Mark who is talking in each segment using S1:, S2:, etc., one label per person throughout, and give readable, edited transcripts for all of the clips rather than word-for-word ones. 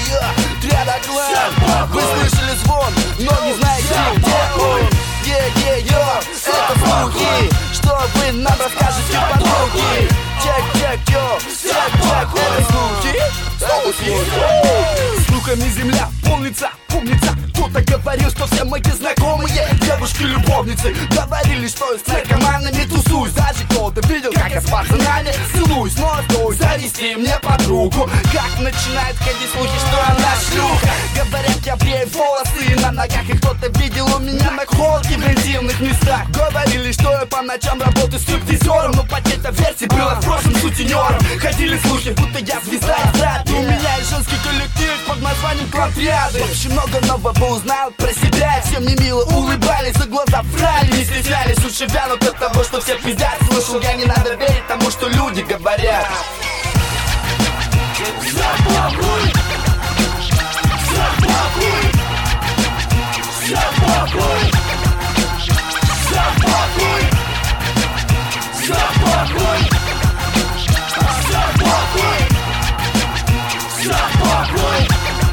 S1: Триада клан. Вы слышали звон, но не знаете, где он. Это слухи, что вы нам расскажете подруги. Чек, это слухи. Слухами земля полнится, помнится. Кто-то говорил, что все мои знакомые девушки-любовницы говорили, что я с наркоманами тусуюсь. Даже кто-то видел, как я с пацанами целуюсь. Но стой, завести мне подругу. Как начинают ходить слухи, что она шлюха. Говорят, я брею волосы на ногах. И кто-то видел у меня на холке в интимных местах. Говорили, что я по ночам работаю стриптизером. Но по этой версии было в прошлом сутенером. Ходили слухи, будто я звезда эстрады. У меня есть женский коллектив под названием Клан Триады. Вообще много нового узнал про себя. Всем не мило улыбались, за глаза врали. Не стеснялись, уши вянут от того, что все пиздят. Слышал, я не надо верить тому, что люди говорят. Запахуй, запахуй, запахуй, запахуй, запахуй, запахуй, запахуй.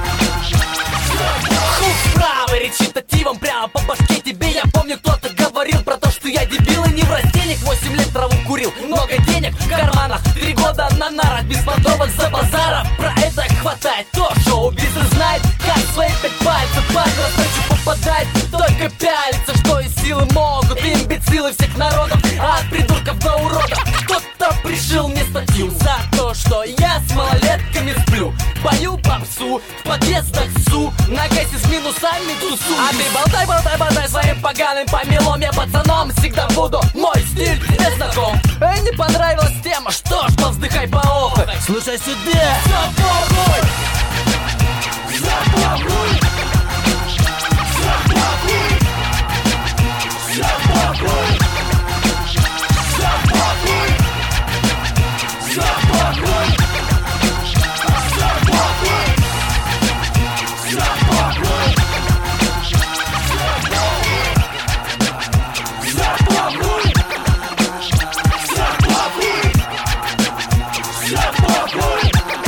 S2: Хук справа, речитативом прямо по башке тебе. Я помню, кто-то говорил про то, что я дебил и не в растениях. 8 лет траву курил, много денег в карманах. 3 года на нарах, без подобок за базаром. Про это хватает, то шоу-бизнес знает. Как свои 5 пальцев под раздачу попадает. Только пялится, что и силы могут. Имбецилы всех народов, от придурков до уродов. Кто-то пришил мне статью за то, что я с малолетками сплю. Пою попсу, в подъездах су, на гайсе с минусами тусу. А ты болтай своим поганым помелом. Я пацаном всегда буду, мой стиль тебе знаком. Не понравилась тема, что ж, повздыхай поохай. Слушай сюда. Запахуй,
S1: Запахуй, запахуй, запахуй, запахуй, запахуй, запахуй, запахуй, запахуй, запахуй,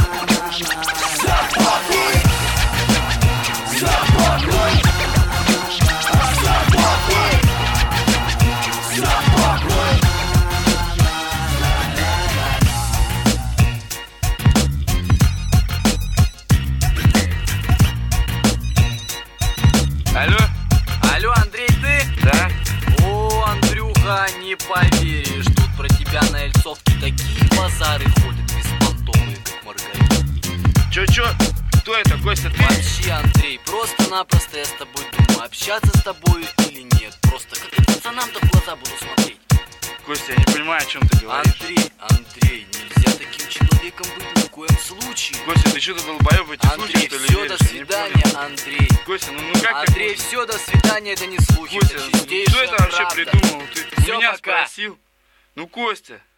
S2: Алло, Андрей, ты?
S3: Да?
S2: О, Андрюха, не поверишь, тут про тебя на Эльцовке такие базары ходят беспонтовые, как Маргарита.
S3: Чё? Кто это, Костя, ты?
S2: Вообще, Андрей, просто-напросто я с тобой думаю, общаться с тобой или нет. Просто как я пацанам-то в глаза буду смотреть.
S3: Костя, я не понимаю, о чем ты говоришь.
S2: Андрей, нельзя таким человеком быть ни в коем случае.
S3: Костя, ты что-то долбоёб в эти слухи,
S2: Андрей,
S3: что ли,
S2: все,
S3: веришь?
S2: до
S3: Я не
S2: свидания,
S3: понял.
S2: Андрей.
S3: Костя, ну как
S2: Андрей,
S3: так?
S2: все, до свидания, это не слухи,
S3: Костя,
S2: это
S3: кто
S2: чистейшая
S3: это вообще
S2: правда.
S3: придумал? Ты
S2: Всё,
S3: меня
S2: пока.
S3: спросил? Ну, Костя.